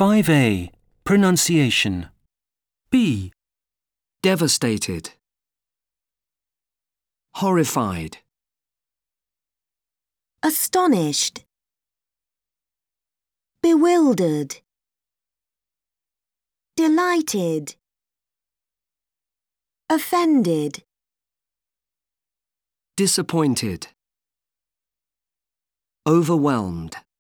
5A. Pronunciation. B. Devastated. Horrified. Astonished. Bewildered. Delighted. Offended. Disappointed. Overwhelmed.